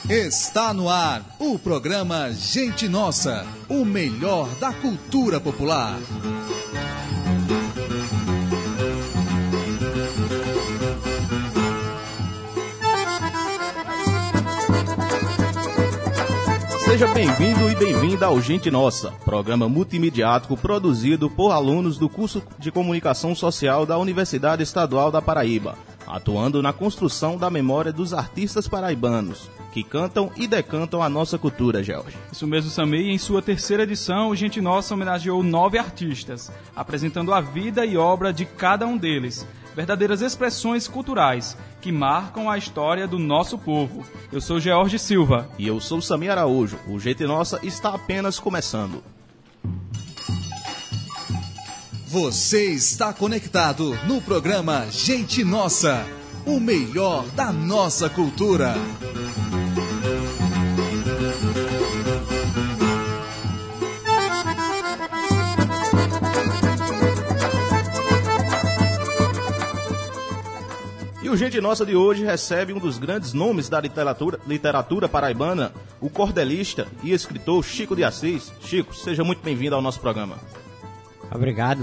Está no ar o programa Gente Nossa, o melhor da cultura popular. Seja bem-vindo e bem-vinda ao Gente Nossa, programa multimediático produzido por alunos do curso de Comunicação Social da Universidade Estadual da Paraíba, atuando na construção da memória dos artistas paraibanos, que cantam e decantam a nossa cultura, George. Isso mesmo, Samir. Em sua terceira edição, o Gente Nossa homenageou 9 artistas, apresentando a vida e obra de cada um deles, verdadeiras expressões culturais que marcam a história do nosso povo. Eu sou George Silva. E eu sou Samir Araújo. O Gente Nossa está apenas começando. Você está conectado no programa Gente Nossa, o melhor da nossa cultura. E o Gente Nossa de hoje recebe um dos grandes nomes da literatura paraibana, o cordelista e escritor Chico de Assis. Chico, seja muito bem-vindo ao nosso programa. Obrigado.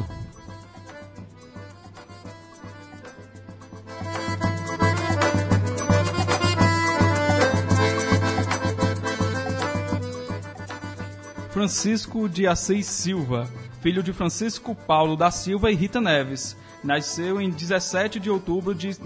Francisco de Assis Silva, filho de Francisco Paulo da Silva e Rita Neves. Nasceu em 17 de outubro de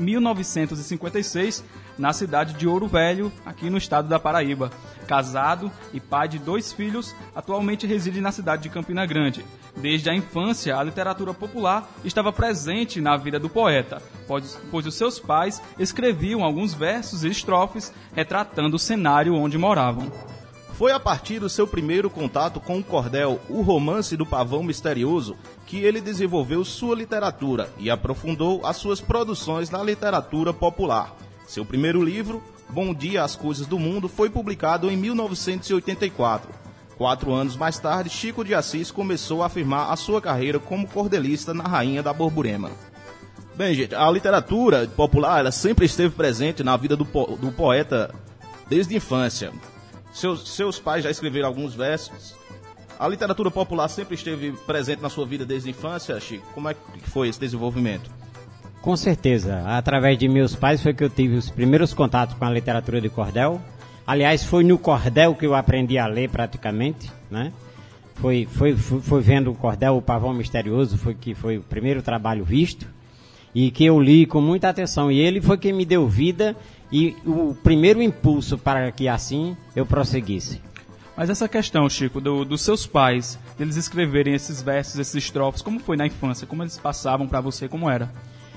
1956, na cidade de Ouro Velho, aqui no estado da Paraíba. Casado e pai de 2 filhos, atualmente reside na cidade de Campina Grande. Desde a infância, a literatura popular estava presente na vida do poeta, pois os seus pais escreviam alguns versos e estrofes retratando o cenário onde moravam. Foi a partir do seu primeiro contato com o cordel, o romance do Pavão Misterioso, que ele desenvolveu sua literatura e aprofundou as suas produções na literatura popular. Seu primeiro livro, Bom Dia às Coisas do Mundo, foi publicado em 1984. 4 anos mais tarde, Chico de Assis começou a afirmar a sua carreira como cordelista na Rainha da Borborema. Bem, gente, a literatura popular ela sempre esteve presente na vida do poeta desde a infância. Seus pais já escreveram alguns versos. A literatura popular sempre esteve presente na sua vida desde a infância, Chico? Como é que foi esse desenvolvimento? Com certeza. Através de meus pais foi que eu tive os primeiros contatos com a literatura de cordel. Aliás, foi no cordel que eu aprendi a ler praticamente, né? Foi vendo o cordel, o Pavão Misterioso, foi o primeiro trabalho visto e que eu li com muita atenção. E ele foi quem me deu vida e o primeiro impulso para que assim eu prosseguisse. Mas essa questão, Chico, dos seus pais, deles escreverem esses versos, esses estrofes, como foi na infância? Como eles passavam para você? Como era?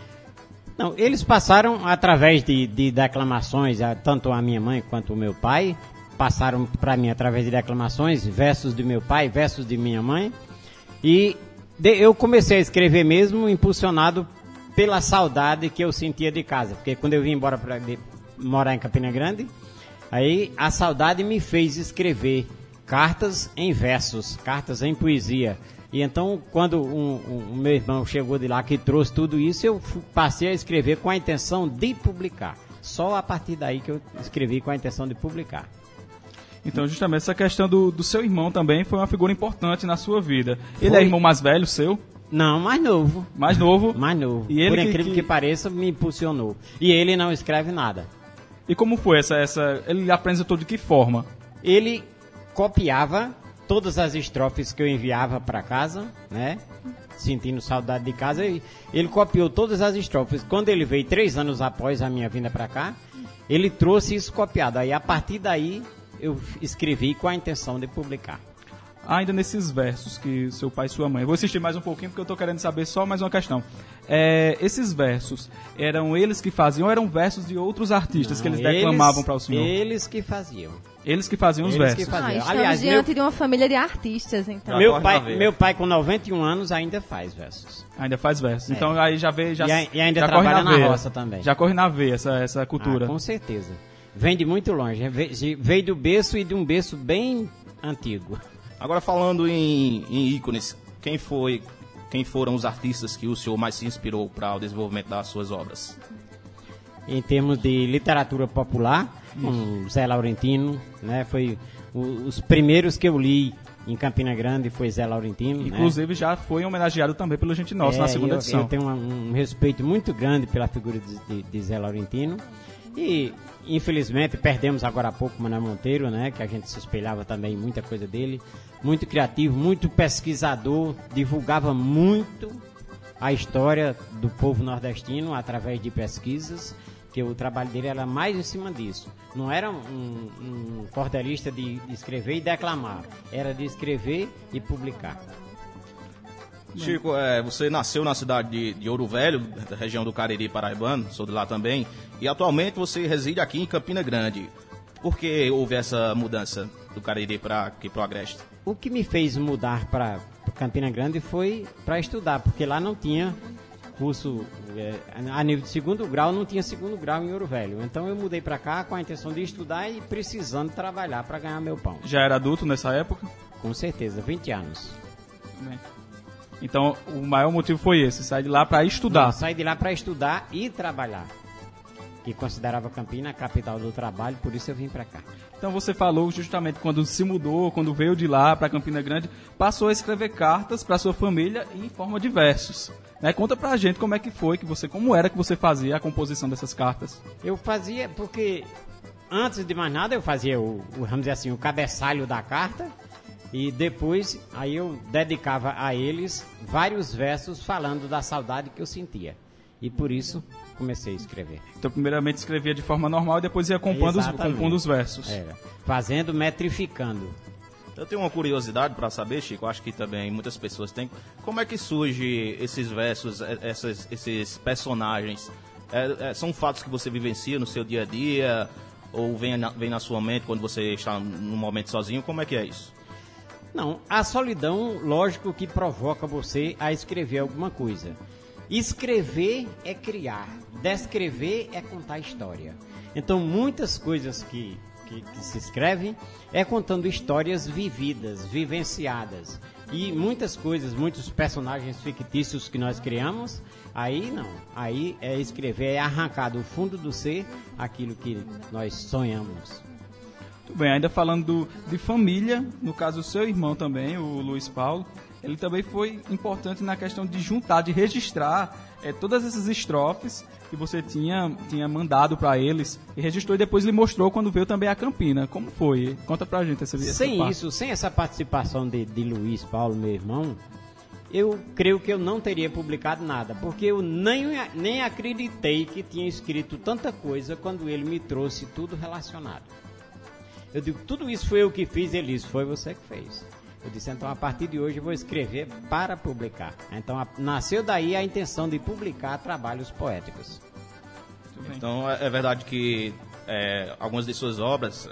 Não, eles passaram através de declamações, tanto a minha mãe quanto o meu pai, passaram para mim através de declamações, versos do meu pai, versos de minha mãe, e eu comecei a escrever mesmo impulsionado pela saudade que eu sentia de casa, porque quando eu vim embora para morar em Campina Grande, aí a saudade me fez escrever cartas em versos, cartas em poesia. E então, quando o meu irmão chegou de lá que trouxe tudo isso, eu passei a escrever com a intenção de publicar. Só a partir daí que eu escrevi com a intenção de publicar. Então, justamente, essa questão do seu irmão também foi uma figura importante na sua vida. Ele é irmão mais velho seu? Não, mais novo. Mais novo? Mais novo. E ele por incrível que pareça, me impulsionou. E ele não escreve nada. E como foi ele apresentou de que forma? Ele copiava todas as estrofes que eu enviava para casa, né? Sentindo saudade de casa, ele copiou todas as estrofes. Quando ele veio 3 anos após a minha vinda para cá, ele trouxe isso copiado. Aí, a partir daí, eu escrevi com a intenção de publicar. Ainda nesses versos que seu pai e sua mãe... Eu vou insistir mais um pouquinho porque eu estou querendo saber só mais uma questão. Esses versos, eram eles que faziam ou eram versos de outros artistas? Não, que eles declamavam para o senhor? Eles que faziam. Eles que faziam os versos. Estamos aliás, diante de uma família de artistas, então. Meu pai, com 91 anos, ainda faz versos. Ainda faz versos. Então aí já vê... E ainda trabalha na roça também. Já corre na veia essa cultura. Com certeza. Vem de muito longe. Veio do berço e de um berço bem antigo. Agora, falando em ícones, quem foram os artistas que o senhor mais se inspirou para o desenvolvimento das suas obras? Em termos de literatura popular, com Zé Laurentino, né? Foi os primeiros que eu li em Campina Grande foi Zé Laurentino. Inclusive, né? Já foi homenageado também pelo Gente Nossa na segunda edição. Eu tenho um respeito muito grande pela figura de Zé Laurentino. E, infelizmente, perdemos agora há pouco o Manuel Monteiro, né? Que a gente se espelhava também em muita coisa dele. Muito criativo, muito pesquisador, divulgava muito a história do povo nordestino através de pesquisas, que o trabalho dele era mais em cima disso. Não era um cordelista de escrever e declamar, era de escrever e publicar. Chico, você nasceu na cidade de Ouro Velho, da região do Cariri paraibano, sou de lá também, e atualmente você reside aqui em Campina Grande. Por que houve essa mudança do Cariri para aqui para o Agreste? O que me fez mudar para Campina Grande foi para estudar, porque lá não tinha curso a nível de segundo grau, não tinha segundo grau em Ouro Velho. Então eu mudei para cá com a intenção de estudar e precisando trabalhar para ganhar meu pão. Já era adulto nessa época? Com certeza, 20 anos. Bem. Então o maior motivo foi esse, sair de lá para estudar. Não, sair de lá para estudar e trabalhar. Que considerava Campina a capital do trabalho, por isso eu vim para cá. Então você falou justamente quando se mudou, quando veio de lá para Campina Grande, passou a escrever cartas para sua família em forma de versos. Né? Conta pra gente como é que foi, como era que você fazia a composição dessas cartas. Eu fazia porque, antes de mais nada, eu fazia vamos dizer assim, o cabeçalho da carta e depois aí eu dedicava a eles vários versos falando da saudade que eu sentia. E por isso comecei a escrever. Então, primeiramente escrevia de forma normal e depois ia compondo os versos. Era. Fazendo, metrificando. Eu tenho uma curiosidade para saber, Chico, acho que também muitas pessoas têm. Como é que surge esses versos, esses personagens? São fatos que você vivencia no seu dia a dia? Ou vem na sua mente quando você está num momento sozinho? Como é que é isso? Não, a solidão, lógico que provoca você a escrever alguma coisa. Escrever é criar, descrever é contar história. Então, muitas coisas que se escrevem é contando histórias vividas, vivenciadas. E muitas coisas, muitos personagens fictícios que nós criamos, aí não. Aí é escrever, é arrancar do fundo do ser aquilo que nós sonhamos. Muito bem, ainda falando de família, no caso o seu irmão também, o Luiz Paulo, ele também foi importante na questão de juntar, de registrar todas essas estrofes que você tinha mandado para eles e registrou e depois lhe mostrou quando veio também a Campina. Como foi? Conta pra gente essa parte. Sem essa participação de Luiz Paulo, meu irmão, eu creio que eu não teria publicado nada, porque eu nem acreditei que tinha escrito tanta coisa quando ele me trouxe tudo relacionado. Eu digo, tudo isso foi eu que fiz, ele disse, foi você que fez. Eu disse, então a partir de hoje eu vou escrever para publicar. Então nasceu daí a intenção de publicar trabalhos poéticos. Então é verdade que algumas de suas obras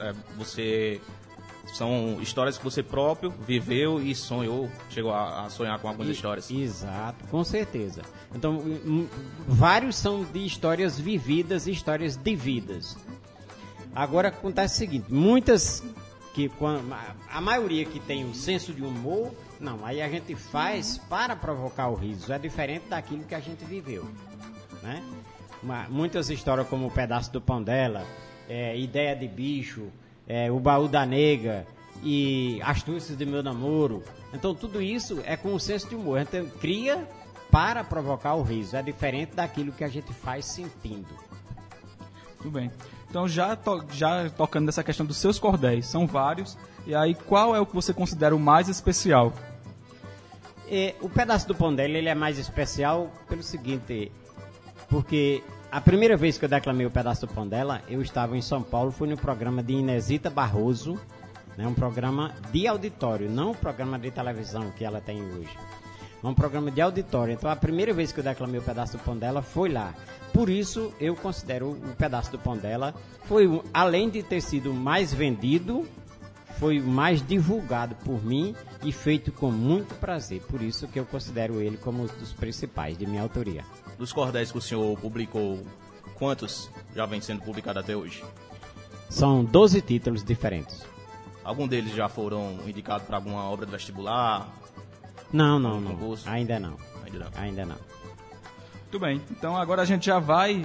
são histórias que você próprio viveu e sonhou, chegou a sonhar com algumas histórias. Exato, com certeza. Então vários são de histórias vividas e histórias de vidas. Agora acontece o seguinte, muitas... a maioria que tem um senso de humor, não, aí a gente faz para provocar o riso, é diferente daquilo que a gente viveu, né? Muitas histórias como o Pedaço do Pão dela, Ideia de Bicho, O Baú da Nega e Astúcias de Meu Namoro, então tudo isso é com o senso de humor, a gente cria para provocar o riso, é diferente daquilo que a gente faz sentindo. Muito bem. Então, já tocando nessa questão dos seus cordéis, são vários, e aí qual é o que você considera o mais especial? O Pedaço do Pão dela, ele é mais especial pelo seguinte, porque a primeira vez que eu declamei o Pedaço do Pão dela, eu estava em São Paulo, fui no programa de Inesita Barroso, né, um programa de auditório, não um programa de televisão que ela tem hoje. É um programa de auditório. Então, a primeira vez que eu declamei o Pedaço do Pão dela foi lá. Por isso, eu considero o Pedaço do Pão dela, além de ter sido mais vendido, foi mais divulgado por mim e feito com muito prazer. Por isso que eu considero ele como um dos principais de minha autoria. Dos cordéis que o senhor publicou, quantos já vem sendo publicados até hoje? São 12 títulos diferentes. Algum deles já foram indicados para alguma obra do vestibular? Não. Ainda não. Muito bem, então agora a gente já vai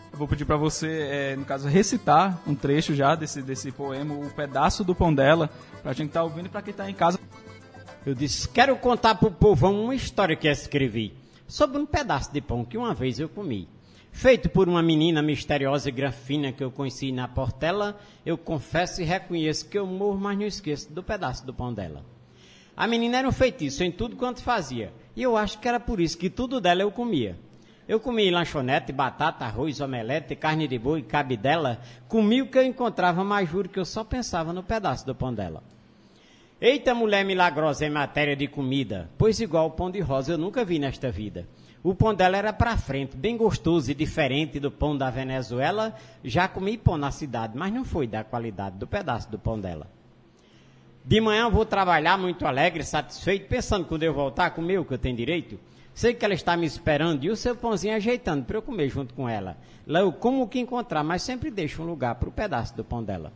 Eu vou pedir para você, no caso, recitar um trecho já desse poema, o pedaço do pão dela, pra gente estar ouvindo e pra quem tá em casa. Eu disse, quero contar pro povão uma história que escrevi sobre um pedaço de pão que uma vez eu comi. Feito por uma menina misteriosa e grafina que eu conheci na Portela, eu confesso e reconheço que eu morro, mas não esqueço do pedaço do pão dela. A menina era um feitiço em tudo quanto fazia, e eu acho que era por isso que tudo dela eu comia. Eu comi lanchonete, batata, arroz, omelete, carne de boi, cabidela, comi o que eu encontrava, mas juro que eu só pensava no pedaço do pão dela. Eita mulher milagrosa em matéria de comida, pois igual o pão de rosa eu nunca vi nesta vida. O pão dela era pra frente, bem gostoso e diferente do pão da Venezuela. Já comi pão na cidade, mas não foi da qualidade do pedaço do pão dela. De manhã eu vou trabalhar muito alegre, satisfeito, pensando que quando eu voltar a comer o que eu tenho direito. Sei que ela está me esperando e o seu pãozinho ajeitando para eu comer junto com ela. Lá eu como o que encontrar, mas sempre deixo um lugar para o pedaço do pão dela.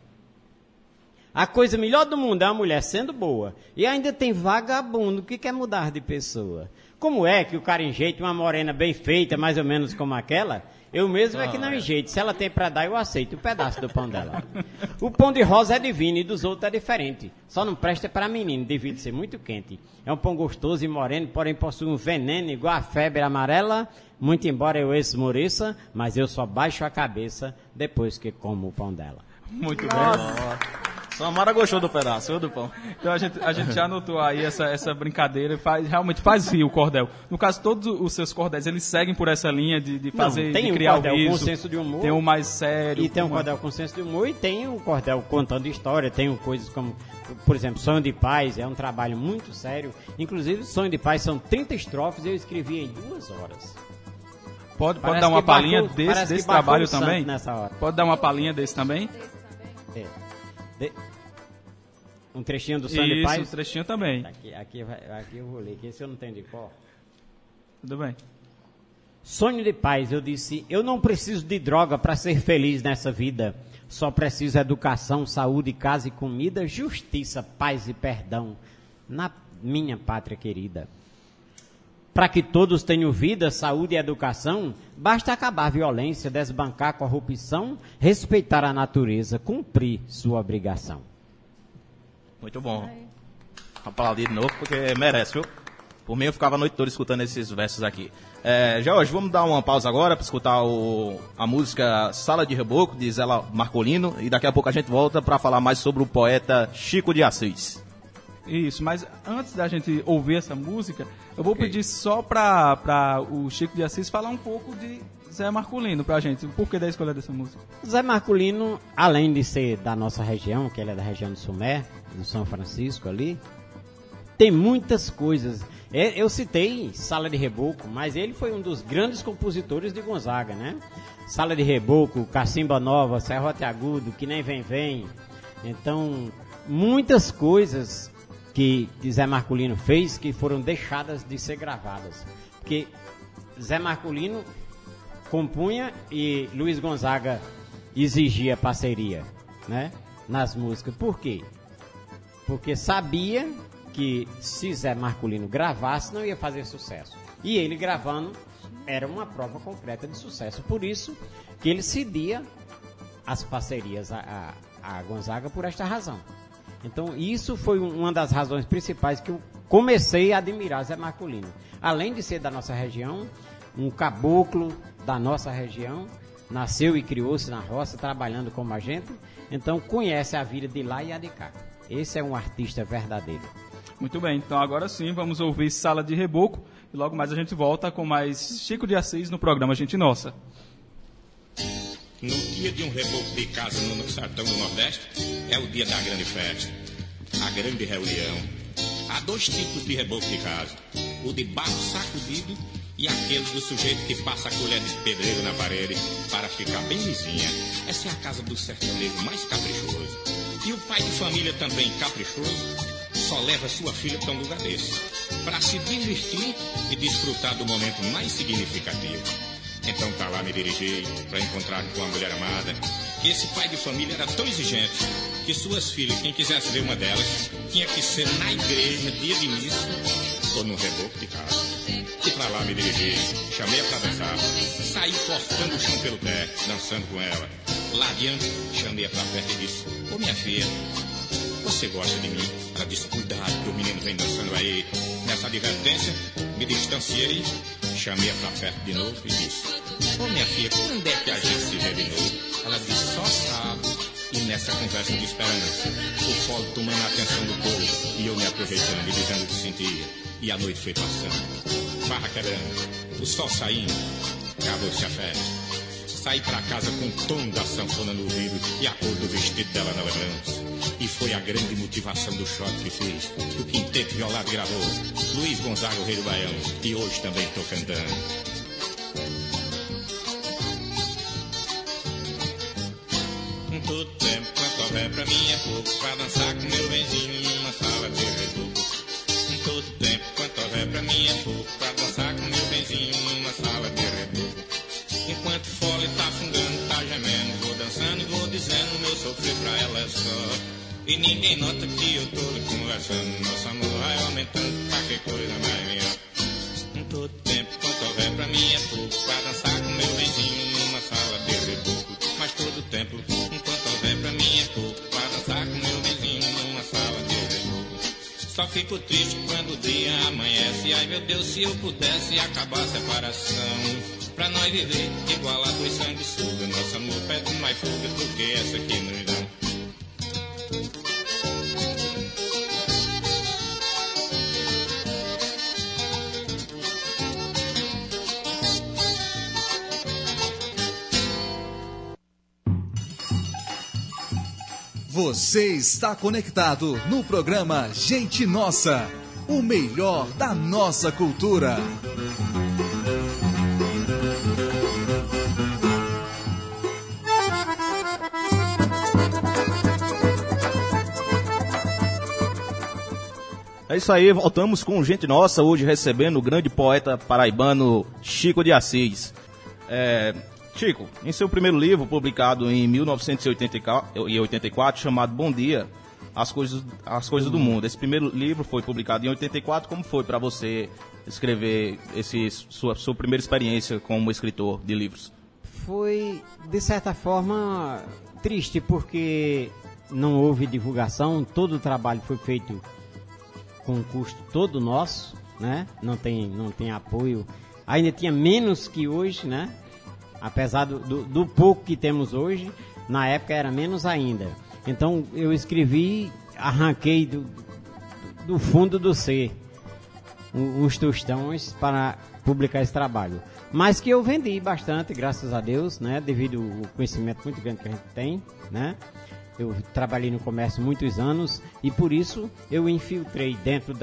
A coisa melhor do mundo é uma mulher sendo boa. E ainda tem vagabundo que quer mudar de pessoa. Como é que o cara enjeita uma morena bem feita, mais ou menos como aquela? Eu mesmo é que não enjeito. Se ela tem para dar, eu aceito o pedaço do pão dela. O pão de rosa é divino e dos outros é diferente. Só não presta para menino, devido ser muito quente. É um pão gostoso e moreno, porém possui um veneno igual a febre amarela. Muito embora eu esmoreça, mas eu só baixo a cabeça depois que como o pão dela. Muito Nossa. bem. Samara gostou do pedaço, do pão. Então a gente já anotou aí essa brincadeira, realmente faz rir o cordel. No caso, todos os seus cordéis, eles seguem por essa linha de fazer, não, tem de criar um cordel o riso, com senso de humor, tem um mais sério. E tem um cordel com senso de humor e tem um cordel contando história, tem coisas como, por exemplo, Sonho de Paz, é um trabalho muito sério. Inclusive, Sonho de Paz são 30 estrofes, eu escrevi em 2 horas. Pode dar uma palhinha desse trabalho também? Nessa hora. Pode dar uma palhinha desse também? Um trechinho do Sonho de Paz? Isso, um trechinho também. Aqui eu vou ler, que esse eu não tenho de cor. Tudo bem. Sonho de paz, eu disse, eu não preciso de droga para ser feliz nessa vida. Só preciso educação, saúde, casa e comida, justiça, paz e perdão na minha pátria querida. Para que todos tenham vida, saúde e educação, basta acabar a violência, desbancar a corrupção, respeitar a natureza, cumprir sua obrigação. Muito bom. Aplaudir de novo, porque merece, viu? Por mim, eu ficava a noite toda escutando esses versos aqui. Jorge, vamos dar uma pausa agora para escutar a música Sala de Reboco, de Zé Marcolino, e daqui a pouco a gente volta para falar mais sobre o poeta Chico de Assis. Isso, mas antes da gente ouvir essa música, eu vou pedir só para o Chico de Assis falar um pouco de Zé Marcolino pra gente. O porquê da escolha dessa música? Zé Marcolino, além de ser da nossa região, que ele é da região do Sumé, do São Francisco ali, tem muitas coisas. Eu citei Sala de Reboco, mas ele foi um dos grandes compositores de Gonzaga, né? Sala de Reboco, Cacimba Nova, Serrote Agudo, Que Nem Vem Vem. Então, muitas coisas que Zé Marcolino fez que foram deixadas de ser gravadas. Porque Zé Marcolino compunha e Luiz Gonzaga exigia parceria, né, nas músicas. Por quê? Porque sabia que se Zé Marcolino gravasse não ia fazer sucesso. E ele gravando era uma prova concreta de sucesso. Por isso que ele cedia as parcerias a Gonzaga por esta razão. Então, isso foi uma das razões principais que eu comecei a admirar Zé Marcolino. Além de ser da nossa região, um caboclo da nossa região, nasceu e criou-se na roça, trabalhando como a gente, então conhece a vida de lá e a de cá. Esse é um artista verdadeiro. Muito bem, então agora sim, vamos ouvir Sala de Reboco, e logo mais a gente volta com mais Chico de Assis no programa Gente Nossa. No dia de um reboco de casa no sertão do Nordeste, é o dia da grande festa, a grande reunião. Há 2 tipos de reboco de casa, o de barro sacudido e aquele do sujeito que passa a colher de pedreiro na parede para ficar bem lisinha. Essa é a casa do sertanejo mais caprichoso. E o pai de família também caprichoso só leva sua filha para um lugar desse, para se divertir e desfrutar do momento mais significativo. Então tá lá me dirigi para encontrar com a mulher amada, que esse pai de família era tão exigente que suas filhas, quem quisesse ver uma delas, tinha que ser na igreja, dia de missa, tô no reboco de casa. E pra lá me dirigi, chamei-a pra dançar. Saí cortando o chão pelo pé, dançando com ela. Lá adiante, chamei-a pra perto e disse: ô minha filha, você gosta de mim? Ela disse: cuidado que o menino vem dançando aí. Nessa advertência, me distanciei, chamei-a pra perto de novo e disse: ô minha filha, quando é que a gente se vê de novo? Ela disse: só sabe. E nessa conversa de esperança, o fole tomando a atenção do povo e eu me aproveitando e dizendo o que sentia. E a noite foi passando, barra quebrando, o sol saindo, acabou-se a festa. Saí pra casa com o tom da sanfona no ouvido e a cor do vestido dela na lembrança. E foi a grande motivação do shot que fiz, do quinteto violado e gravou Luiz Gonzaga, o rei do Baião, e hoje também tô cantando. Todo tempo quanto houver pra mim é pouco, pra dançar com meu benzinho numa sala de reboco. Todo tempo quanto houver pra mim é pouco, pra dançar com meu benzinho numa sala de reboco. Enquanto o fole tá fungando, tá gemendo, vou dançando e vou dizendo meu sofrer pra ela é só. E ninguém nota que eu tô lhe conversando, nosso amor vai aumentando, tá que coisa mais melhor. Todo tempo quanto houver pra mim é pouco, pra dançar com meu benzinho numa sala de reboco. Mas todo tempo enquanto houver pra mim é pouco, pra dançar com meu benzinho numa sala de reboco. Só fico triste quando o dia amanhece, ai meu Deus, se eu pudesse acabar a separação, pra nós viver igual a dois sanguessugas, nosso amor pede mais fuga do que essa que nos dão. Você está conectado no programa Gente Nossa, o melhor da nossa cultura. É isso aí, voltamos com Gente Nossa, hoje recebendo o grande poeta paraibano Chico de Assis. Chico, em seu primeiro livro, publicado em 1984, chamado Bom Dia, As Coisas do Mundo. Esse primeiro livro foi publicado em 84. Como foi para você escrever sua primeira experiência como escritor de livros? Foi, de certa forma, triste, porque não houve divulgação, todo o trabalho foi feito com um custo todo nosso, né? Não tem apoio, ainda tinha menos que hoje, né? Apesar do pouco que temos hoje, na época era menos ainda. Então eu escrevi, arranquei do fundo do ser uns tostões para publicar esse trabalho. Mas que eu vendi bastante, graças a Deus, né? Devido ao conhecimento muito grande que a gente tem, né? Eu trabalhei no comércio muitos anos e por isso eu infiltrei dentro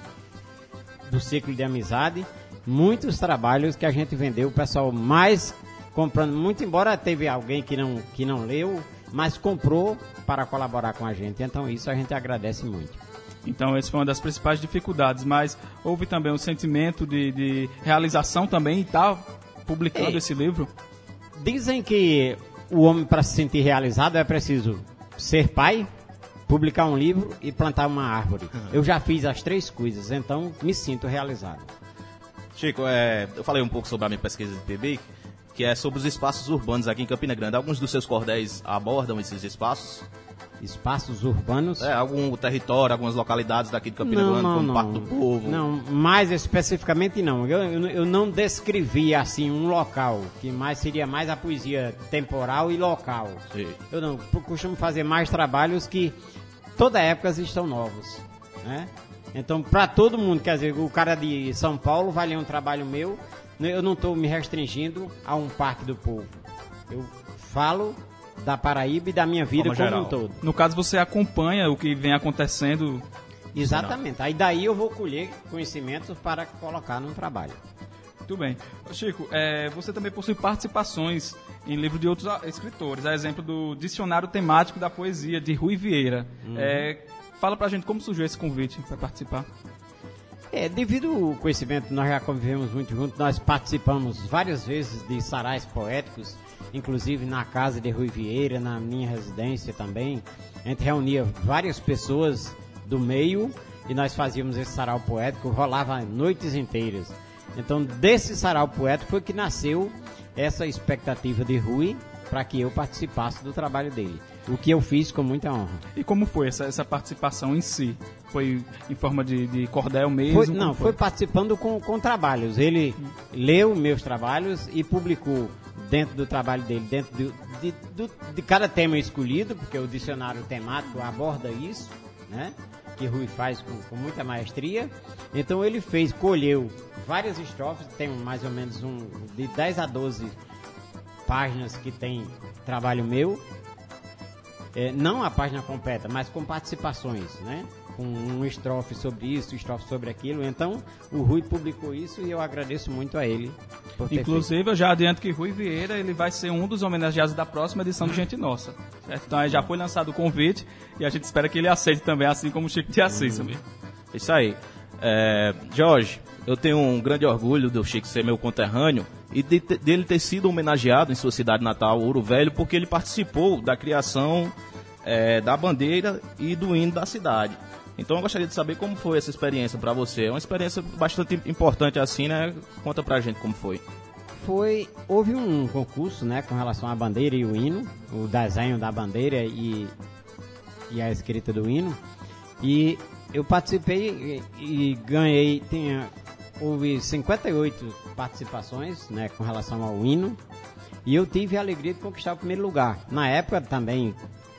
do ciclo de amizade muitos trabalhos que a gente vendeu, o pessoal mais comprando, muito embora teve alguém que não leu, mas comprou para colaborar com a gente. Então isso a gente agradece muito. Então essa foi uma das principais dificuldades, mas houve também um sentimento de realização também, e tá publicando esse livro? Dizem que o homem, para se sentir realizado, é preciso ser pai, publicar um livro e plantar uma árvore. Eu já fiz as três coisas, então me sinto realizado. Chico, eu falei um pouco sobre a minha pesquisa de PB, que é sobre os espaços urbanos aqui em Campina Grande. Alguns dos seus cordéis abordam esses espaços? Espaços urbanos? Algum território, algumas localidades daqui de Campina Grande, como Parque do Povo? Não, mais especificamente não. Eu não descrevi assim um local, que seria mais a poesia temporal e local. Sim. Eu costumo fazer mais trabalhos que toda época estão novos, né? Então, para todo mundo, quer dizer, o cara de São Paulo vai ler um trabalho meu, eu não estou me restringindo a um Parque do Povo. Eu falo da Paraíba e da minha vida como um todo. No caso, você acompanha o que vem acontecendo. Exatamente. Aí daí eu vou colher conhecimentos para colocar num trabalho. Muito bem. Chico, você também possui participações em livros de outros escritores. A exemplo do Dicionário Temático da Poesia, de Rui Vieira. Fala pra gente como surgiu esse convite para participar. Devido ao conhecimento, nós já convivemos muito juntos, nós participamos várias vezes de sarais poéticos, inclusive na casa de Rui Vieira, na minha residência também. A gente reunia várias pessoas do meio e nós fazíamos esse sarau poético, rolava noites inteiras. Então, desse sarau poético foi que nasceu essa expectativa de Rui para que eu participasse do trabalho dele. O que eu fiz com muita honra. E como foi essa participação em si? Foi em forma de cordel mesmo? Foi participando com trabalhos. Ele leu meus trabalhos e publicou dentro do trabalho dele, dentro de cada tema escolhido, porque o dicionário temático aborda isso, né? Que Rui faz com muita maestria. Então ele colheu várias estrofes, tem mais ou menos de 10 a 12 páginas que tem trabalho meu. Não a página completa, mas com participações, né? Com um estrofe sobre isso, estrofe sobre aquilo. Então, o Rui publicou isso e eu agradeço muito a ele por ter Inclusive, feito. eu já adianto que Rui Vieira ele vai ser um dos homenageados da próxima edição do Gente Nossa. Certo? Então, aí já foi lançado o convite e a gente espera que ele aceite também, assim como o Chico de Assis também. Isso aí. Jorge, eu tenho um grande orgulho do Chico ser meu conterrâneo e dele ter sido homenageado em sua cidade natal, Ouro Velho, porque ele participou da criação da bandeira e do hino da cidade. Então eu gostaria de saber como foi essa experiência para você. É uma experiência bastante importante assim, né? Conta pra gente como foi. Houve um concurso, né, com relação à bandeira e o hino, o desenho da bandeira e a escrita do hino. E eu participei e ganhei, houve 58 participações, né, com relação ao hino, e eu tive a alegria de conquistar o primeiro lugar. Na época também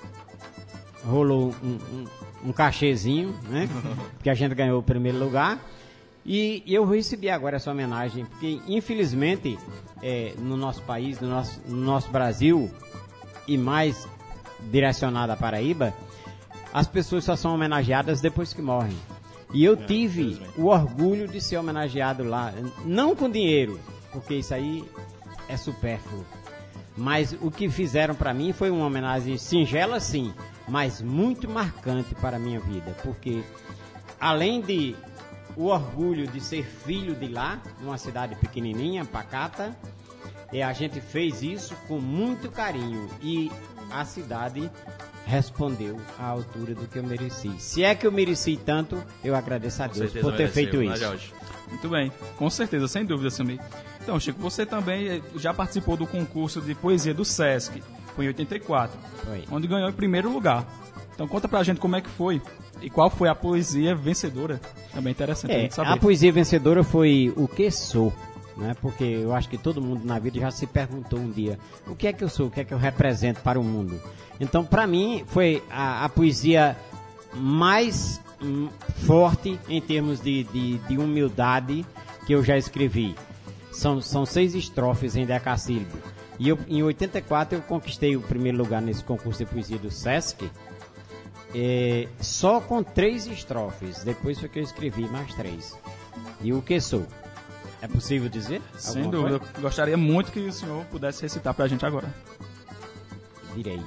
rolou um cachezinho, né, porque a gente ganhou o primeiro lugar, e eu recebi agora essa homenagem, porque infelizmente no nosso país, no nosso Brasil, e mais direcionado à Paraíba, as pessoas só são homenageadas depois que morrem. E eu tive o orgulho de ser homenageado lá, não com dinheiro, porque isso aí é supérfluo. Mas o que fizeram para mim foi uma homenagem singela, sim, mas muito marcante para a minha vida. Porque além de o orgulho de ser filho de lá, numa cidade pequenininha, pacata, a gente fez isso com muito carinho. E a cidade respondeu à altura do que eu mereci. Se é que eu mereci tanto, eu agradeço a Deus por ter feito isso. Muito bem, com certeza, sem dúvida, Samir. Então, Chico, você também já participou do concurso de poesia do Sesc, foi em 84, onde ganhou em primeiro lugar. Então, conta pra gente como é que foi e qual foi a poesia vencedora. Também interessante a gente saber. A poesia vencedora foi O Que Sou, né? Porque eu acho que todo mundo na vida já se perguntou um dia, o que é que eu sou, o que é que eu represento para o mundo? Então, para mim, foi a poesia mais forte em termos de humildade que eu já escrevi. São 6 estrofes em decassílabo. E em 84 eu conquistei o primeiro lugar nesse concurso de poesia do Sesc, só com 3 estrofes. Depois foi que eu escrevi mais 3. E O Que Sou. É possível dizer? Sem dúvida. Eu gostaria muito que o senhor pudesse recitar pra gente agora. Direi.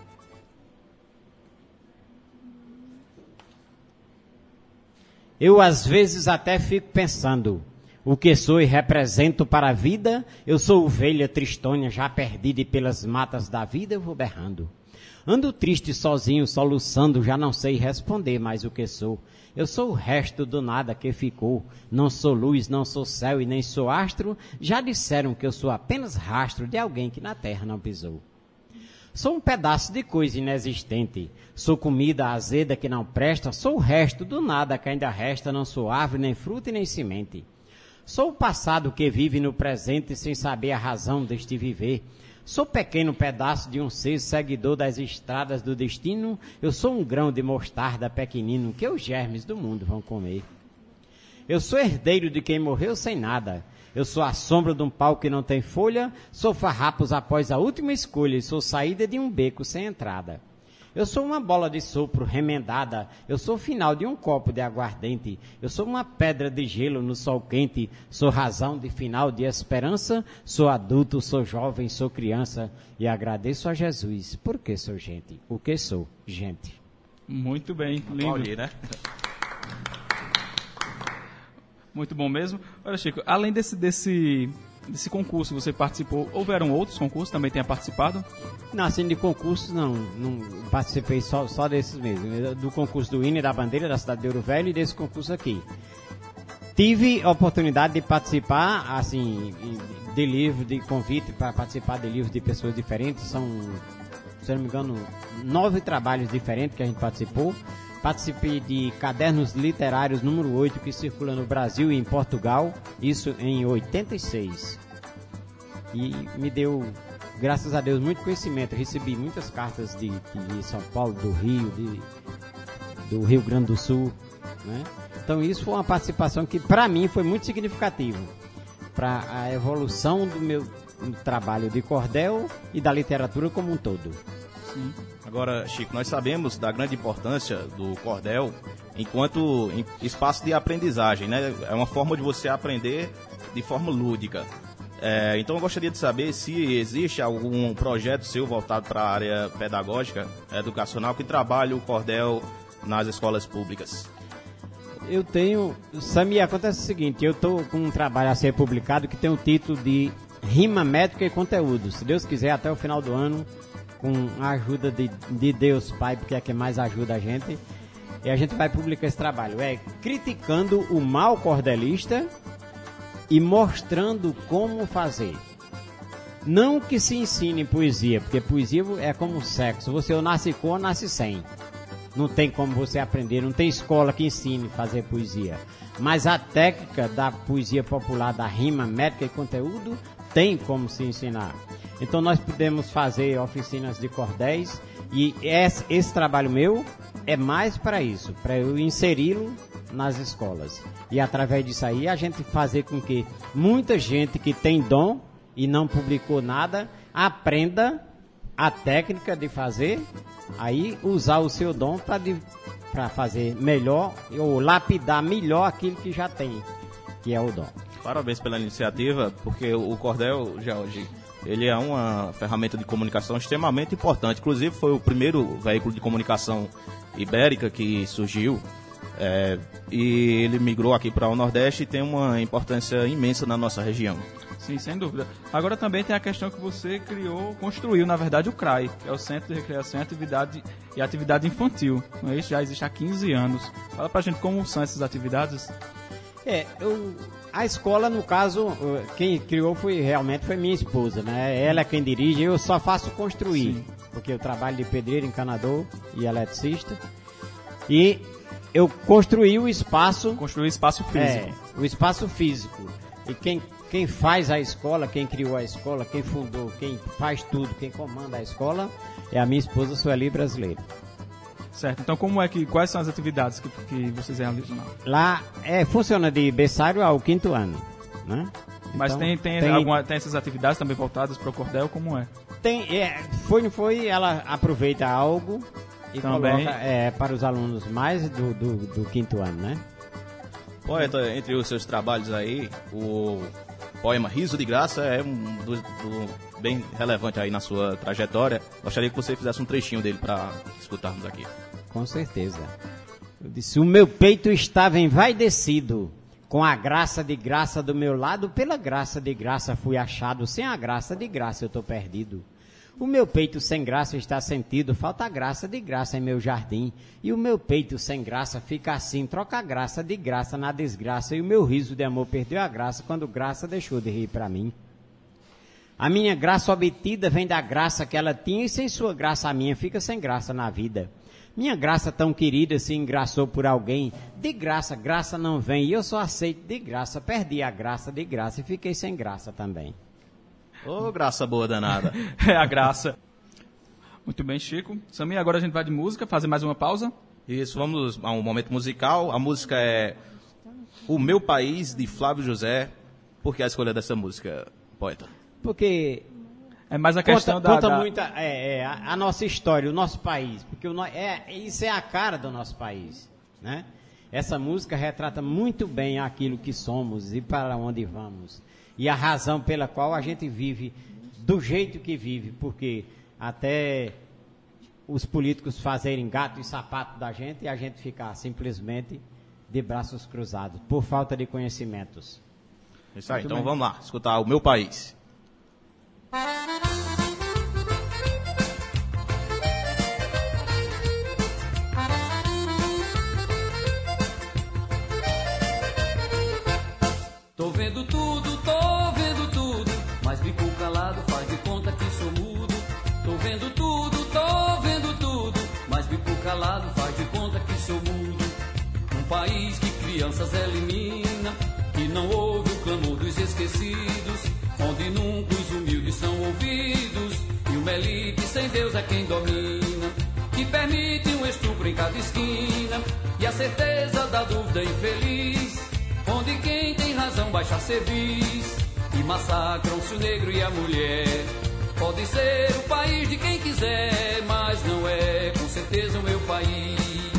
Eu às vezes até fico pensando, o que sou e represento para a vida, eu sou ovelha tristonha já perdida e pelas matas da vida eu vou berrando. Ando triste sozinho, soluçando, já não sei responder mais o que sou. Eu sou o resto do nada que ficou, não sou luz, não sou céu e nem sou astro, já disseram que eu sou apenas rastro de alguém que na terra não pisou. Sou um pedaço de coisa inexistente, sou comida azeda que não presta, sou o resto do nada que ainda resta, não sou árvore, nem fruta e nem semente. Sou o passado que vive no presente sem saber a razão deste viver. Sou pequeno pedaço de um ser seguidor das estradas do destino, eu sou um grão de mostarda pequenino que os germes do mundo vão comer. Eu sou herdeiro de quem morreu sem nada. Eu sou a sombra de um pau que não tem folha, sou farrapos após a última escolha e sou saída de um beco sem entrada. Eu sou uma bola de sopro remendada, eu sou o final de um copo de aguardente, eu sou uma pedra de gelo no sol quente, sou razão de final de esperança, sou adulto, sou jovem, sou criança e agradeço a Jesus porque sou gente. O que sou? Gente. Muito bem, lindo. Aplaudir, né? Muito bom mesmo. Olha, Chico, além desse desse concurso você participou, houveram outros concursos, também tenha participado? Não, assim, de concursos não participei só desses mesmo. Do concurso do hino e da bandeira da cidade de Ouro Velho e desse concurso aqui. Tive a oportunidade de participar, assim, de livro, de convite para participar de livros de pessoas diferentes. São, se não me engano, 9 trabalhos diferentes que a gente participou. Participei de Cadernos Literários número 8, que circula no Brasil e em Portugal, isso em 86. E me deu, graças a Deus, muito conhecimento. Recebi muitas cartas de São Paulo, do Rio, do Rio Grande do Sul, né? Então isso foi uma participação que para mim foi muito significativa para a evolução do meu trabalho de cordel e da literatura como um todo. Sim. Agora, Chico, nós sabemos da grande importância do cordel enquanto espaço de aprendizagem, né? É uma forma de você aprender de forma lúdica. Então eu gostaria de saber se existe algum projeto seu voltado para a área pedagógica, educacional, que trabalhe o cordel nas escolas públicas. Eu tenho... Sami, acontece o seguinte, eu estou com um trabalho a ser publicado que tem o título de Rima, Métrica e Conteúdo. Se Deus quiser, até o final do ano, com a ajuda de Deus Pai, porque é quem mais ajuda a gente, e a gente vai publicar esse trabalho. Criticando o mal cordelista e mostrando como fazer. Não que se ensine poesia, porque poesia é como sexo. Você ou nasce com ou nasce sem. Não tem como você aprender, não tem escola que ensine a fazer poesia. Mas a técnica da poesia popular, da rima, métrica e conteúdo, tem como se ensinar. Então nós podemos fazer oficinas de cordéis e esse trabalho meu é mais para isso, para eu inseri-lo nas escolas. E através disso aí a gente fazer com que muita gente que tem dom e não publicou nada, aprenda a técnica de fazer, aí usar o seu dom para fazer melhor ou lapidar melhor aquilo que já tem, que é o dom. Parabéns pela iniciativa, porque o cordel, Jorge, ele é uma ferramenta de comunicação extremamente importante. Inclusive foi o primeiro veículo de comunicação ibérica que surgiu, e ele migrou aqui para o Nordeste e tem uma importância imensa na nossa região. Sim, sem dúvida. Agora também tem a questão que você construiu, na verdade, o CRAI, que é o Centro de Recreação e Atividade Infantil. Não é isso? Já existe há 15 anos. Fala pra gente como são essas atividades. A escola, no caso, quem criou realmente foi minha esposa, né? Ela é quem dirige, eu só faço construir. Sim. Porque eu trabalho de pedreiro, encanador e eletricista. E eu construí o espaço... Construí o espaço físico. O espaço físico. E quem faz a escola, quem criou a escola, quem fundou, quem faz tudo, quem comanda a escola, é a minha esposa Sueli Brasileira. Certo, então quais são as atividades que vocês realizam lá? Lá funciona de berçário ao 5º ano, né? Mas tem essas atividades também voltadas para o cordel, como é? Foi, ela aproveita algo e também coloca para os alunos mais do 5º ano, né? Poeta, entre os seus trabalhos aí, o poema Riso de Graça é bem relevante aí na sua trajetória. Gostaria que você fizesse um trechinho dele para escutarmos aqui. Com certeza. Eu disse: o meu peito estava envaidecido, com a graça de graça do meu lado, pela graça de graça fui achado, sem a graça de graça eu estou perdido. O meu peito sem graça está sentido, falta a graça de graça em meu jardim. E o meu peito sem graça fica assim, troca a graça de graça na desgraça. E o meu riso de amor perdeu a graça, quando graça deixou de rir para mim. A minha graça obtida vem da graça que ela tinha, e sem sua graça a minha fica sem graça na vida. Minha graça tão querida se engraçou por alguém, de graça, graça não vem, e eu só aceito de graça, perdi a graça de graça e fiquei sem graça também. Graça boa danada. É a graça. Muito bem, Chico. Sami, agora a gente vai de música, fazer mais uma pausa. Isso, vamos a um momento musical. A música é O Meu País, de Flávio José. Por que a escolha dessa música, poeta? Porque é mais a questão conta muito a nossa história, o nosso país. Porque isso é a cara do nosso país, né? Essa música retrata muito bem aquilo que somos e para onde vamos. E a razão pela qual a gente vive do jeito que vive, porque até os políticos fazerem gato e sapato da gente e a gente ficar simplesmente de braços cruzados, por falta de conhecimentos. Isso aí, Muito então bem. vamos lá, escutar o Meu País. Tô vendo tudo, mas bico calado faz de conta que sou mudo. Tô vendo tudo, mas bico calado faz de conta que sou mudo. Um país que crianças elimina, que não ouve o clamor dos esquecidos, onde nunca os humildes são ouvidos, e uma elite sem Deus é quem domina, que permite um estupro em cada esquina, e a certeza da dúvida infeliz, onde quem tem razão baixa cerviz, e massacram-se o negro e a mulher. Pode ser o país de quem quiser, mas não é com certeza o meu país.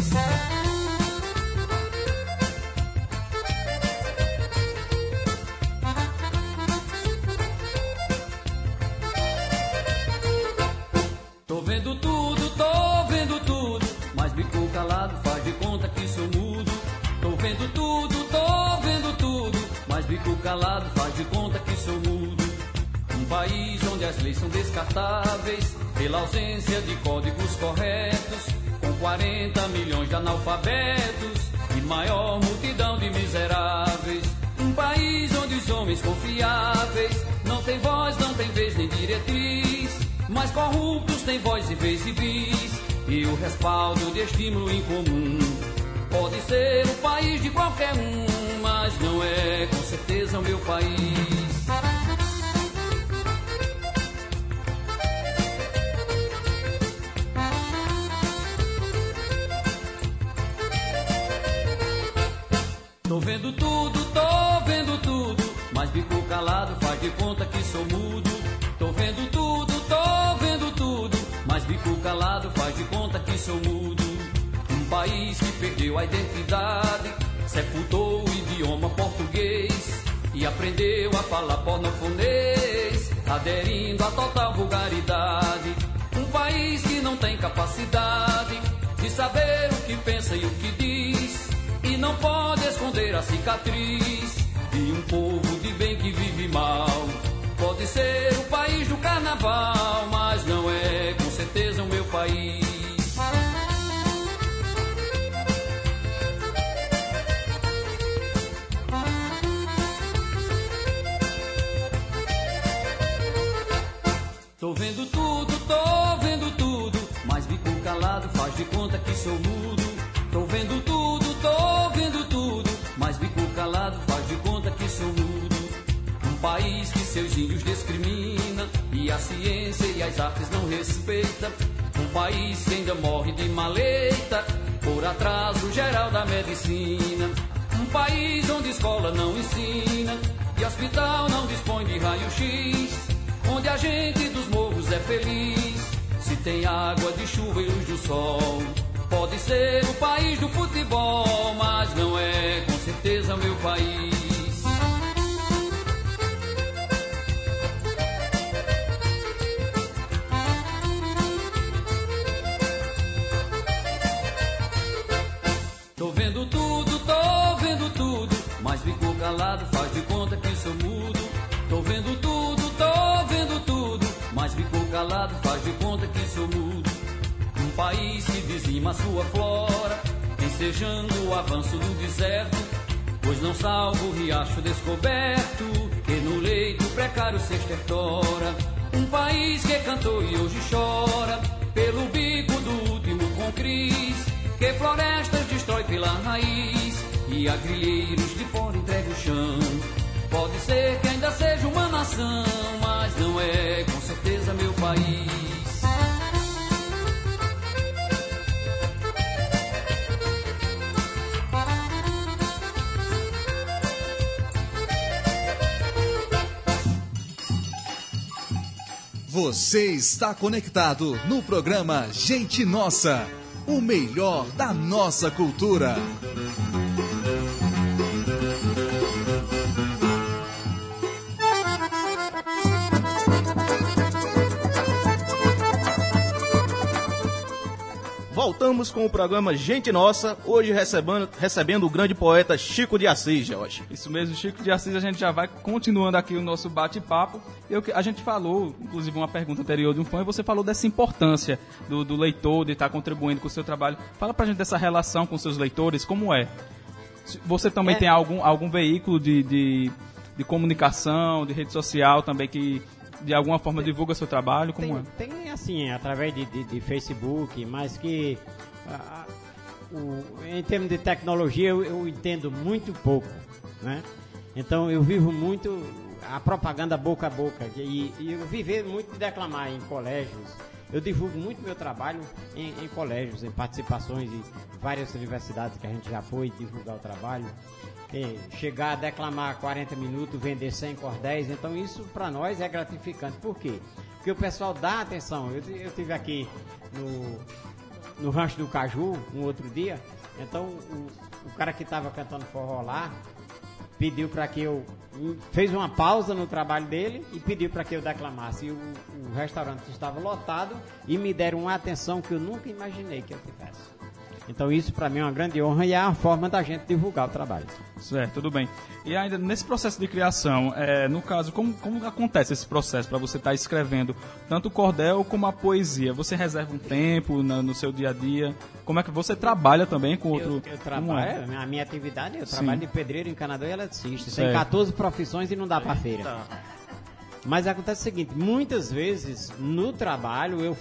Tô vendo tudo, mas bico calado faz de conta que sou mudo. Tô vendo tudo, mas bico calado faz de conta que sou mudo. Um país onde as leis são descartáveis, pela ausência de códigos corretos, com 40 milhões de analfabetos e maior multidão de miseráveis. Um país onde os homens confiáveis não tem voz, não tem vez nem diretriz, mas corruptos têm voz e vez e bis, e o respaldo de estímulo incomum. Pode ser o país de qualquer um, mas não é com certeza o meu país. Tô vendo tudo, mas bico calado faz de conta que sou mudo. Tô vendo tudo, mas bico calado faz de conta que sou mudo. Um país que perdeu a identidade, sepultou o idioma português e aprendeu a falar pornofonês, aderindo à total vulgaridade. Um país que não tem capacidade de saber o que pensa e o que diz, e não pode esconder a cicatriz de um povo de bem que vive mal. Pode ser o país do carnaval, mas não é com certeza o meu país. Tô vendo tudo, mas bico calado faz de conta que sou mudo. Tô vendo tudo, mas bico calado faz de conta que sou mudo. Um país que seus índios discrimina e a ciência e as artes não respeita. Um país que ainda morre de maleta por atraso geral da medicina. Um país onde escola não ensina e hospital não dispõe de raio-x, onde a gente dos morros é feliz se tem água de chuva e luz do sol. Pode ser o país do futebol, mas não é com certeza meu país. Tô vendo tudo, mas bico calado faz de conta que sou mudo. Tô vendo tudo, mas bico calado faz de conta que sou mudo. Um país que dizima a sua flora, ensejando o avanço do deserto, pois não salva o riacho descoberto, que no leito precário se estertora. Um país que cantou e hoje chora, pelo bico do último concris, que florestas destrói pela raiz, e a grilheiros de fora entrega o chão. Pode ser que ainda seja uma nação, mas não é com certeza meu país. Você está conectado no programa Gente Nossa, o melhor da nossa cultura. Voltamos com o programa Gente Nossa, hoje recebendo o grande poeta Chico de Assis, Jorge. Isso mesmo, Chico de Assis, a gente já vai continuando aqui o nosso bate-papo. A gente falou, inclusive uma pergunta anterior de um fã, e você falou dessa importância do leitor, de estar contribuindo com o seu trabalho. Fala pra gente dessa relação com seus leitores, como é? Você também tem algum veículo de comunicação, de rede social também que de alguma forma divulga seu trabalho? Como tem assim, através de Facebook, mas que em termos de tecnologia eu entendo muito pouco, né? Então eu vivo muito a propaganda boca a boca e eu vivi muito de declamar em colégios. Eu divulgo muito meu trabalho em colégios, em participações de várias universidades que a gente já foi divulgar o trabalho. Chegar a declamar 40 minutos, vender 100 cordéis, então isso para nós é gratificante. Por quê? Porque o pessoal dá atenção. Eu estive aqui no Rancho do Caju um outro dia, então o cara que estava cantando forró lá pediu para que eu fez uma pausa no trabalho dele e pediu para que eu declamasse. E o restaurante estava lotado e me deram uma atenção que eu nunca imaginei que eu tivesse. Então isso para mim é uma grande honra e é uma forma da gente divulgar o trabalho. Certo, tudo bem. E ainda nesse processo de criação, no caso, como acontece esse processo para você estar escrevendo tanto o cordel como a poesia? Você reserva um tempo no seu dia a dia? Como é que você trabalha também com outro... Eu trabalho, a minha atividade, eu trabalho de pedreiro, encanador e eletricista. Certo. Tem 14 profissões e não dá para feira. Mas acontece o seguinte, muitas vezes no trabalho, eu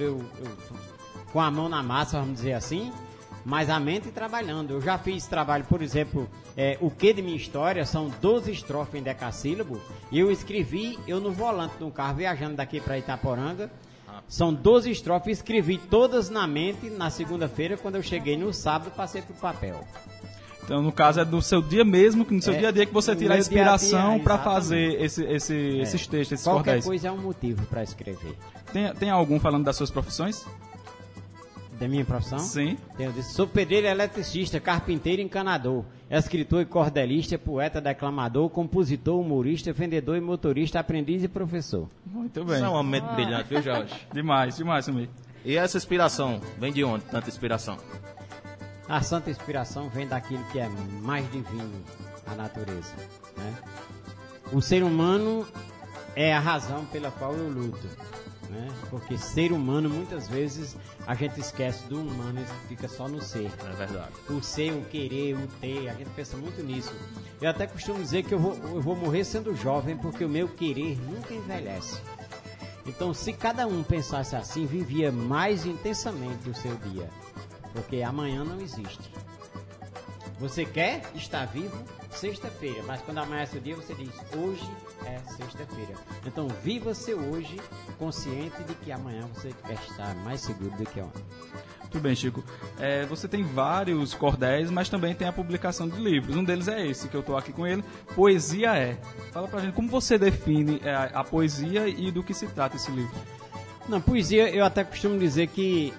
com a mão na massa, vamos dizer assim, mas a mente trabalhando. Eu já fiz trabalho, por exemplo, O Que de Minha História, são 12 estrofes em decassílabo, e eu escrevi, no volante de um carro, viajando daqui para Itaporanga, são 12 estrofes, escrevi todas na mente, na segunda-feira, quando eu cheguei no sábado, passei para o papel. Então, no caso, é do seu dia mesmo, no seu dia a dia que você tira a inspiração para fazer esses textos, esses qualquer cordéis. Qualquer coisa é um motivo para escrever. Tem algum falando das suas profissões? Da minha profissão? Sim. Eu disse, sou pedreiro eletricista, carpinteiro e encanador, escritor e cordelista, poeta, declamador, compositor, humorista, vendedor e motorista, aprendiz e professor. Muito bem. Isso é um momento brilhante, viu, Jorge? Demais, Sumir. E essa inspiração, vem de onde, tanta inspiração? A santa inspiração vem daquilo que é mais divino, a natureza, né? O ser humano é a razão pela qual eu luto, né? Porque ser humano, muitas vezes, a gente esquece do humano e fica só no ser. É verdade. O ser, o querer, o ter, a gente pensa muito nisso. Eu até costumo dizer que eu vou morrer sendo jovem, porque o meu querer nunca envelhece. Então, se cada um pensasse assim, vivia mais intensamente o seu dia. Porque amanhã não existe. Você quer estar vivo sexta-feira, mas quando amanhece o dia você diz, hoje é sexta-feira. Então viva seu hoje consciente de que amanhã você quer estar mais seguro do que ontem. Tudo bem, Chico. Você tem vários cordéis, mas também tem a publicação de livros. Um deles é esse, que eu estou aqui com ele, Poesia É. Fala pra gente como você define a poesia e do que se trata esse livro. Na poesia, eu até costumo dizer que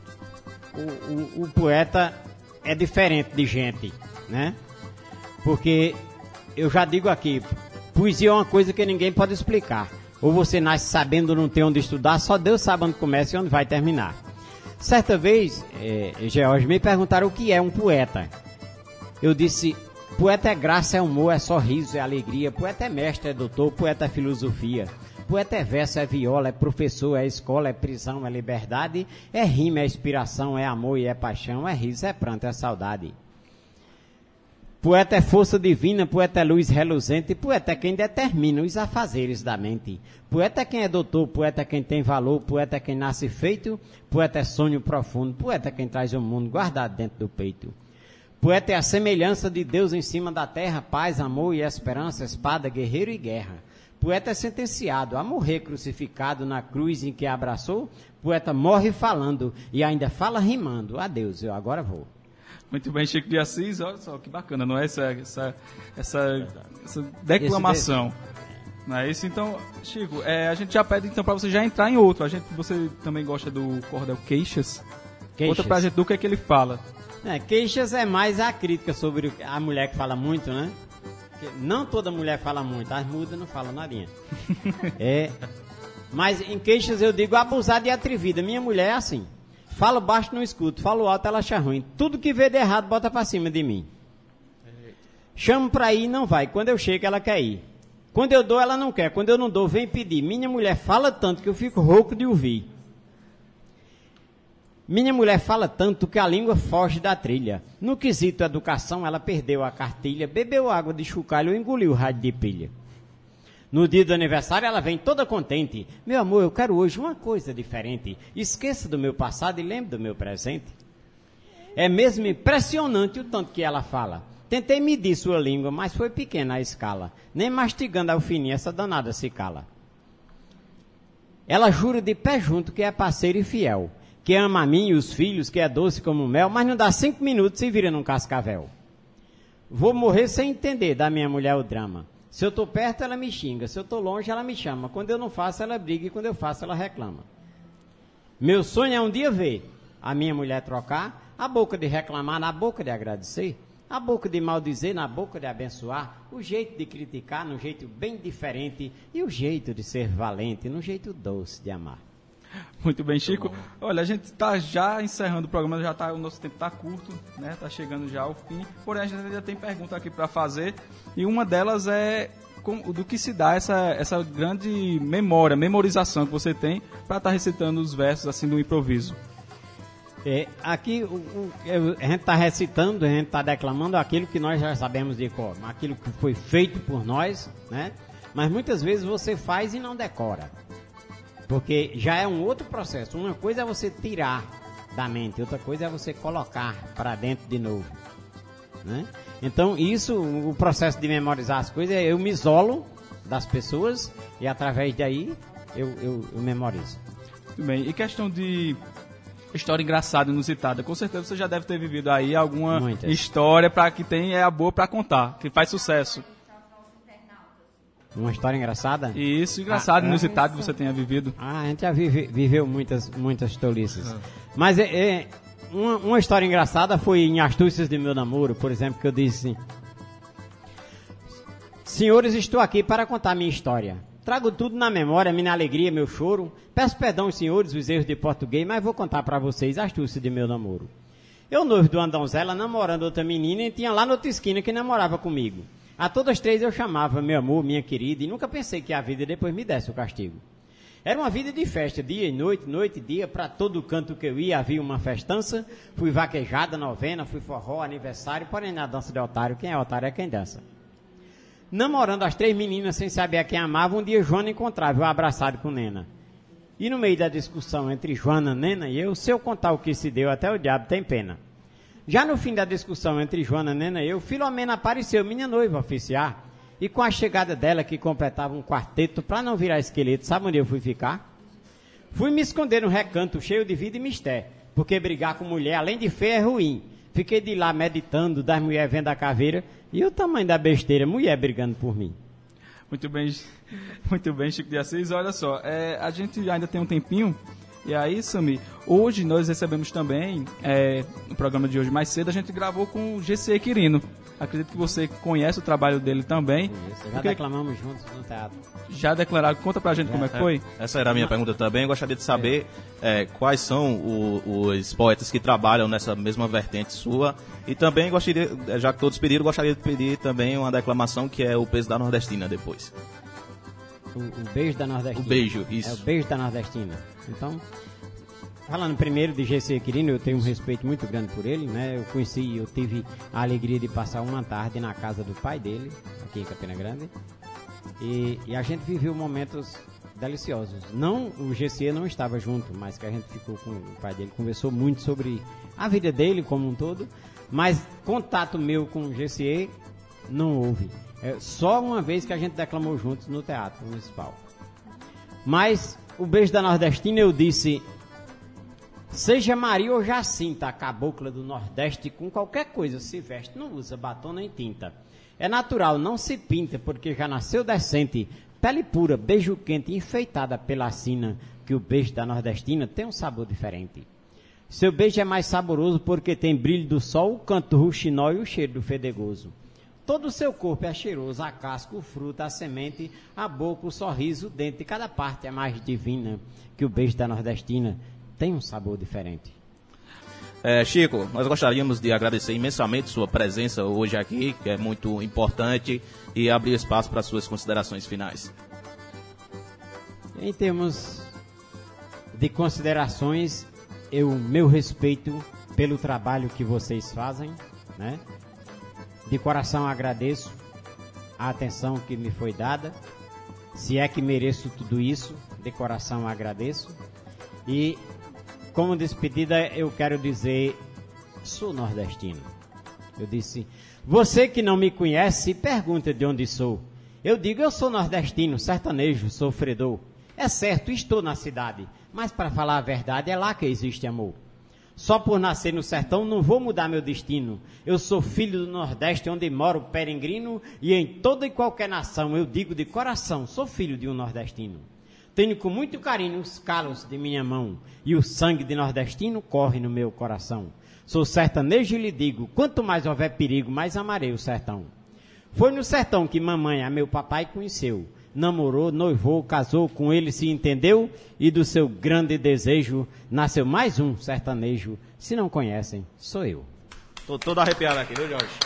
o poeta é diferente de gente, né? Porque eu já digo aqui, poesia é uma coisa que ninguém pode explicar. Ou você nasce sabendo não ter onde estudar, só Deus sabe onde começa e onde vai terminar. Certa vez, George, me perguntaram o que é um poeta. Eu disse, poeta é graça, é humor, é sorriso, é alegria. Poeta é mestre, é doutor, poeta é filosofia. Poeta é verso, é viola, é professor, é escola, é prisão, é liberdade, é rima, é inspiração, é amor e é paixão, é riso, é pranto, é saudade. Poeta é força divina, poeta é luz reluzente, poeta é quem determina os afazeres da mente. Poeta é quem é doutor, poeta é quem tem valor, poeta é quem nasce feito, poeta é sonho profundo, poeta é quem traz o mundo guardado dentro do peito. Poeta é a semelhança de Deus em cima da terra, paz, amor e esperança, espada, guerreiro e guerra. Poeta é sentenciado a morrer crucificado na cruz em que abraçou. Poeta morre falando e ainda fala rimando. Adeus, eu agora vou. Muito bem, Chico de Assis. Olha só que bacana, não é essa declamação. Não é isso? Então, Chico, a gente já pede então para você já entrar em outro. Você também gosta do cordel Queixas? Conta pra gente do que é que ele fala. Queixas é mais a crítica sobre a mulher que fala muito, né? Não toda mulher fala muito, as mudas não falam nadinha. Mas em queixas eu digo abusada e atrevida. Minha mulher é assim. Falo baixo, não escuto. Falo alto, ela acha ruim. Tudo que vê de errado, bota pra cima de mim. Chamo pra ir, não vai. Quando eu chego, ela quer ir. Quando eu dou, ela não quer. Quando eu não dou, vem pedir. Minha mulher fala tanto que eu fico rouco de ouvir. Minha mulher fala tanto que a língua foge da trilha. No quesito educação, ela perdeu a cartilha, bebeu água de chocalho ou engoliu o rádio de pilha. No dia do aniversário, ela vem toda contente. Meu amor, eu quero hoje uma coisa diferente. Esqueça do meu passado e lembre do meu presente. É mesmo impressionante o tanto que ela fala. Tentei medir sua língua, mas foi pequena a escala. Nem mastigando ao fininho, essa danada se cala. Ela jura de pé junto que é parceira e fiel. Que ama a mim e os filhos, que é doce como mel, mas não dá 5 minutos e vira num cascavel. Vou morrer sem entender da minha mulher o drama. Se eu estou perto, ela me xinga. Se eu estou longe, ela me chama. Quando eu não faço, ela briga. E quando eu faço, ela reclama. Meu sonho é um dia ver a minha mulher trocar a boca de reclamar na boca de agradecer, a boca de maldizer na boca de abençoar, o jeito de criticar no jeito bem diferente e o jeito de ser valente no jeito doce de amar. Muito bem, Chico. Olha, a gente está já encerrando o programa, o nosso tempo está curto, né? Está chegando já ao fim. Porém, a gente ainda tem pergunta aqui para fazer. E uma delas é do que se dá essa grande memorização que você tem para estar recitando os versos assim do improviso. Aqui a gente está recitando, a gente está declamando aquilo que nós já sabemos de cor, aquilo que foi feito por nós, né? Mas muitas vezes você faz e não decora. Porque já é um outro processo. Uma coisa é você tirar da mente, outra coisa é você colocar para dentro de novo, né? Então, o processo de memorizar as coisas, eu me isolo das pessoas e através daí eu memorizo. Muito bem. E questão de história engraçada, inusitada, com certeza você já deve ter vivido aí alguma história que tem a boa para contar, que faz sucesso. Uma história engraçada? Isso, engraçado, inusitado que você tenha vivido. A gente já viveu muitas tolices. Mas uma história engraçada foi em Astúcias de Meu Namoro, por exemplo, que eu disse assim: senhores, estou aqui para contar minha história. Trago tudo na memória, minha alegria, meu choro. Peço perdão aos senhores, os erros de português, mas vou contar para vocês a astúcia de meu namoro. Eu, noivo de uma donzela, namorando outra menina, e tinha lá na outra esquina que namorava comigo. A todas três eu chamava meu amor, minha querida, e nunca pensei que a vida depois me desse o castigo. Era uma vida de festa, dia e noite, noite e dia, para todo canto que eu ia havia uma festança. Fui vaquejada, novena, fui forró, aniversário, porém na dança de otário, quem é otário é quem dança. Namorando as três meninas sem saber a quem amava, um dia Joana encontrava eu abraçado com Nena. E no meio da discussão entre Joana, Nena e eu, se eu contar o que se deu, até o diabo tem pena. Já no fim da discussão entre Joana, Nena e eu, Filomena apareceu, minha noiva oficiar. E com a chegada dela, que completava um quarteto, para não virar esqueleto, sabe onde eu fui ficar? Fui me esconder num recanto cheio de vida e mistério, porque brigar com mulher, além de feia, é ruim. Fiquei de lá meditando, das mulheres vendo a caveira, e o tamanho da besteira, mulher brigando por mim. Muito bem, Chico de Assis. Olha só, a gente ainda tem um tempinho. E aí, Sami, hoje nós recebemos também, no programa de hoje mais cedo, a gente gravou com o GC Quirino. Acredito que você conhece o trabalho dele também. Isso, já declamamos juntos no teatro. Já declararam, conta pra gente como é que foi. Essa era a minha pergunta também. Eu gostaria de saber quais são os poetas que trabalham nessa mesma vertente sua. E também gostaria, já que todos pediram, gostaria de pedir também uma declamação que é o Peso da Nordestina depois. O beijo da Nordestina. O beijo, isso. É o beijo da Nordestina. Então, falando primeiro de GC Quirino, eu tenho um respeito muito grande por ele, né? Eu tive a alegria de passar uma tarde na casa do pai dele, aqui em Campina Grande, e a gente viveu momentos deliciosos. O GC não estava junto, mas que a gente ficou com o pai dele, conversou muito sobre a vida dele como um todo, mas contato meu com o GC não houve. Só uma vez que a gente declamou juntos no Teatro Municipal. Mas o beijo da Nordestina eu disse: seja Maria ou Jacinta, a cabocla do Nordeste, com qualquer coisa se veste, não usa batom nem tinta. É natural, não se pinta, porque já nasceu decente, pele pura, beijo quente, enfeitada pela sina, que o beijo da Nordestina tem um sabor diferente. Seu beijo é mais saboroso porque tem brilho do sol, o canto do rouxinol e o cheiro do fedegoso. Todo o seu corpo é cheiroso, a casca, o fruto, a semente, a boca, o sorriso, o dente, cada parte é mais divina, que o beijo da Nordestina tem um sabor diferente. Chico, nós gostaríamos de agradecer imensamente sua presença hoje aqui, que é muito importante, e abrir espaço para suas considerações finais. Em termos de considerações, meu respeito pelo trabalho que vocês fazem, né? De coração agradeço a atenção que me foi dada. Se é que mereço tudo isso, de coração agradeço. E como despedida eu quero dizer, sou nordestino. Eu disse, você que não me conhece, pergunta de onde sou. Eu digo, eu sou nordestino, sertanejo, sofredor. É certo, estou na cidade, mas para falar a verdade, é lá que existe amor. Só por nascer no sertão não vou mudar meu destino. Eu sou filho do Nordeste, onde moro peregrino, e em toda e qualquer nação, eu digo de coração, sou filho de um nordestino. Tenho com muito carinho os calos de minha mão, e o sangue de nordestino corre no meu coração. Sou sertanejo e lhe digo, quanto mais houver perigo, mais amarei o sertão. Foi no sertão que mamãe a meu papai conheceu. Namorou, noivou, casou, com ele se entendeu, e do seu grande desejo nasceu mais um sertanejo. Se não conhecem, sou eu. Tô todo arrepiado aqui, viu, Jorge?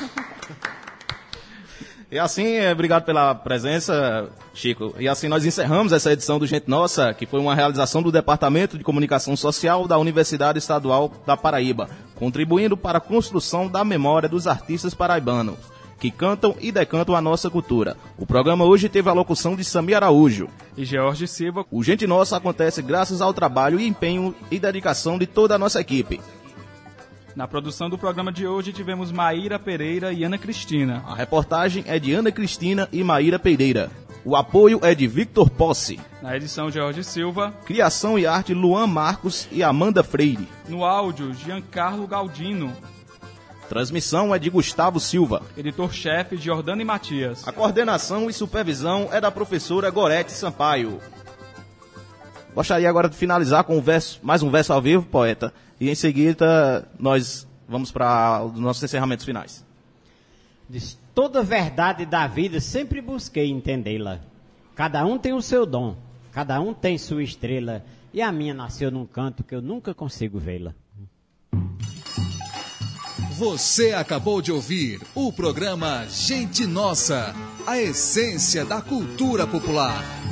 E assim, obrigado pela presença, Chico. E assim nós encerramos essa edição do Gente Nossa, que foi uma realização do Departamento de Comunicação Social da Universidade Estadual da Paraíba, contribuindo para a construção da memória dos artistas paraibanos, que cantam e decantam a nossa cultura. O programa hoje teve a locução de Samir Araújo e George Silva. O Gente Nossa acontece graças ao trabalho e empenho e dedicação de toda a nossa equipe. Na produção do programa de hoje tivemos Maíra Pereira e Ana Cristina. A reportagem é de Ana Cristina e Maíra Pereira. O apoio é de Victor Posse. Na edição, George Silva. Criação e arte, Luan Marcos e Amanda Freire. No áudio, Giancarlo Galdino. Transmissão é de Gustavo Silva. Editor-chefe, Jordano e Matias. A coordenação e supervisão é da professora Gorete Sampaio. Gostaria agora de finalizar com mais um verso ao vivo, poeta. E em seguida nós vamos para os nossos encerramentos finais. Diz, toda verdade da vida sempre busquei entendê-la. Cada um tem o seu dom, cada um tem sua estrela. E a minha nasceu num canto que eu nunca consigo vê-la. Você acabou de ouvir o programa Gente Nossa, a essência da cultura popular.